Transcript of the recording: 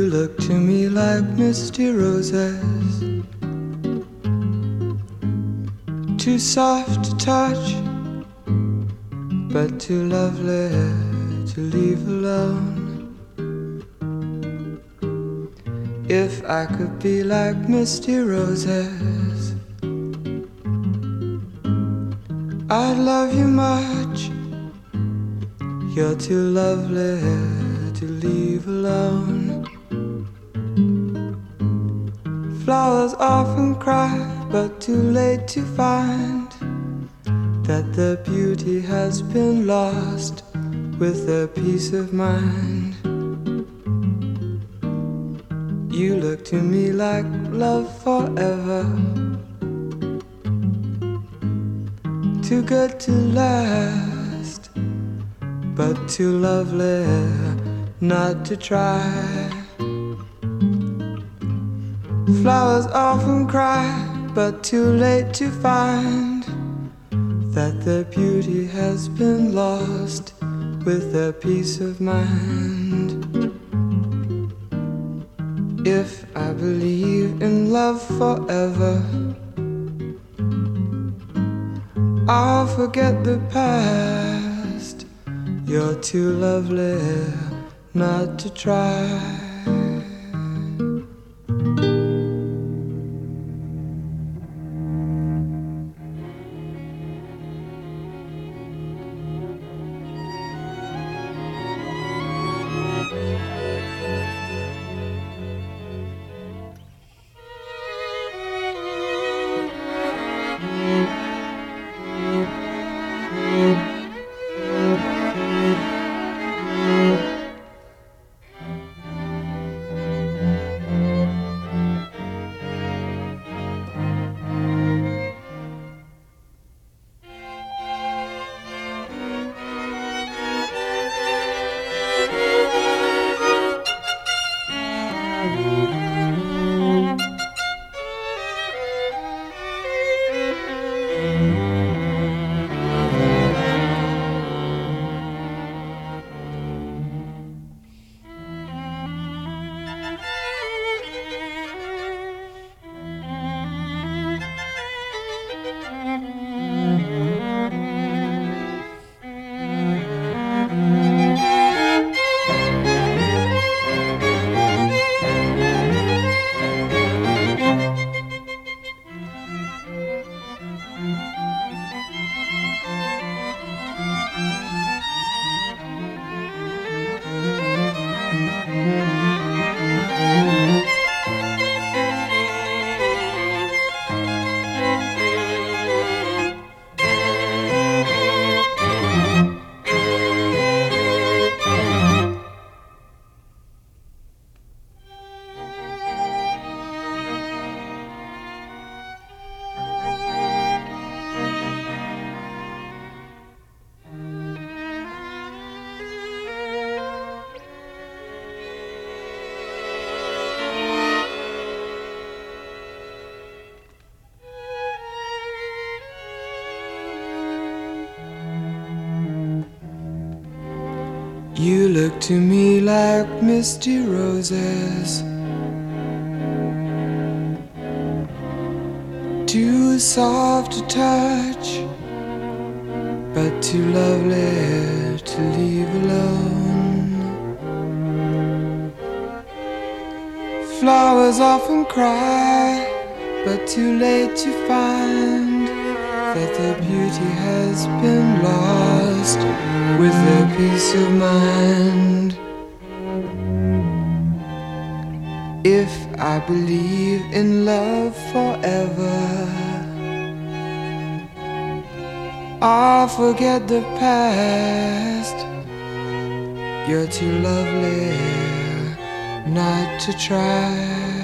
look to me like misty roses, too soft to touch, but too lovely to leave alone. If I could be like misty roses, I'd love you much. You're too lovely to leave alone. Flowers often cry, but too late to find that their beauty has been lost with their peace of mind. You look to me like love forever, too good to last, but too lovely not to try. Flowers often cry, but too late to find that their beauty has been lost with their peace of mind. If I believe in love forever, I'll forget the past. You're too lovely not to try. You look to me like misty roses, too soft to touch, but too lovely to leave alone. Flowers often cry, but too late to find that their beauty has been lost with their peace of mind. If I believe in love forever, I'll forget the past. You're too lovely not to try.